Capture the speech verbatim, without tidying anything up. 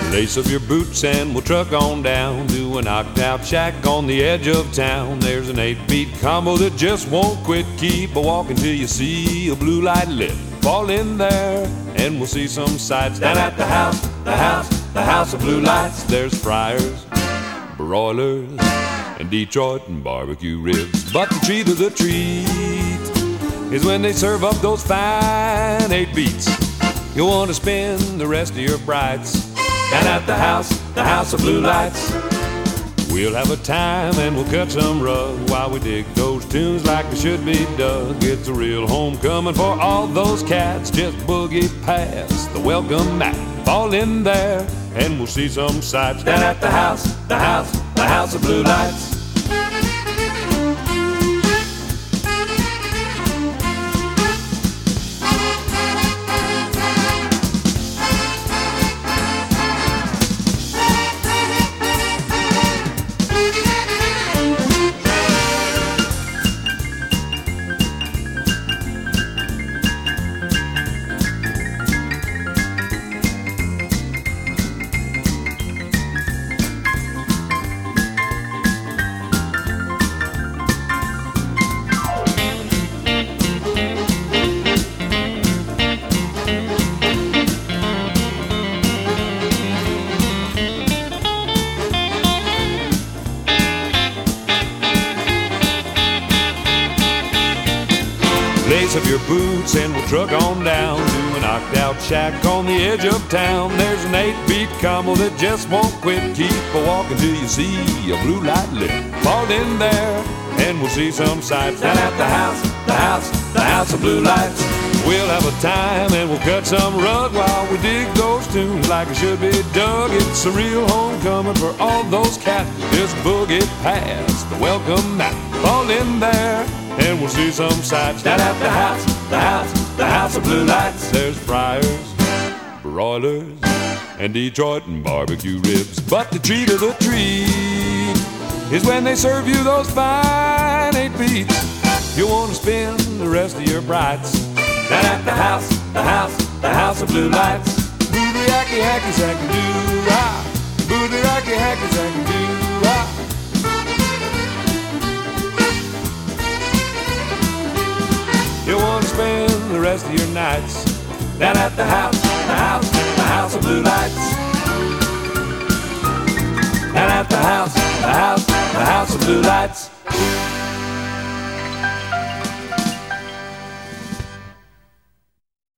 Lace up your boots and we'll truck on down to a knocked out shack on the edge of town. There's an eight-beat combo that just won't quit. Keep a walking till you see a blue light lit. Fall in there and we'll see some sights. Down at the house, the house, the house of blue lights. There's fryers, broilers, and Detroit and barbecue ribs. But the treat of the treat is when they serve up those fine eight beats. You'll want to spend the rest of your brights down at the house, the house of blue lights. We'll have a time and we'll cut some rug while we dig those tunes like they should be dug. It's a real homecoming for all those cats. Just boogie past the welcome mat. Fall in there and we'll see some sights down at the house, the house, the house of blue lights. Lace up your boots and we'll truck on down to a knocked out shack on the edge of town. There's an eight-beat combo that just won't quit. Keep a walking till you see a blue light lit. Fall in there and we'll see some sights down at the house, the house, the house of blue lights. We'll have a time and we'll cut some rug while we dig those tunes like it should be dug. It's a real homecoming for all those cats. Just boogie past the welcome mat. Fall in there and we'll see some sights down at the house, the house, the house of blue lights. There's fryers, broilers, and Detroit and barbecue ribs. But the treat of the treat is when they serve you those fine eight beats. You'll want to spend the rest of your brights down at the house, the house, the house of blue lights. Booty hacky hacky sacky doo ah, booty hacky hacky sacky doo ah. You want to spend the rest of your nights down at the house, the house, the house of blue lights. Down at the house, the house, the house of blue lights.